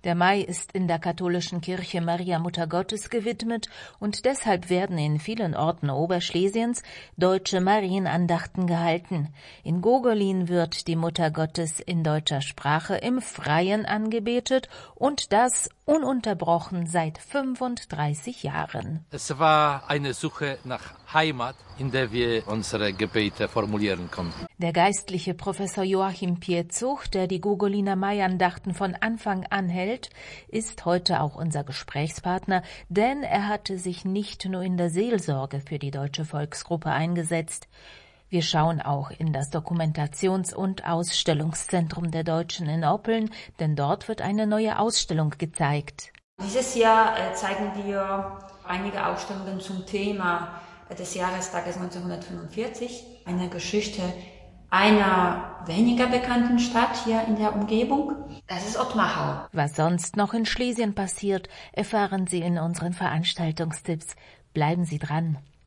Der Mai ist in der katholischen Kirche Maria Mutter Gottes gewidmet und deshalb werden in vielen Orten Oberschlesiens deutsche Marienandachten gehalten. In Gogolin wird die Mutter Gottes in deutscher Sprache im Freien angebetet und das ununterbrochen seit 35 Jahren. Es war eine Suche nach Heimat, in der wir unsere Gebete formulieren konnten. Der geistliche Professor Joachim Pietzug, der die Gogoliner Maiandachten von Anfang an hält, ist heute auch unser Gesprächspartner, denn er hatte sich nicht nur in der Seelsorge für die deutsche Volksgruppe eingesetzt. Wir schauen auch in das Dokumentations- und Ausstellungszentrum der Deutschen in Oppeln, denn dort wird eine neue Ausstellung gezeigt. Dieses Jahr zeigen wir einige Ausstellungen zum Thema des Jahrestages 1945, eine Geschichte einer weniger bekannten Stadt hier in der Umgebung. Das ist Ottmachau. Was sonst noch in Schlesien passiert, erfahren Sie in unseren Veranstaltungstipps. Bleiben Sie dran.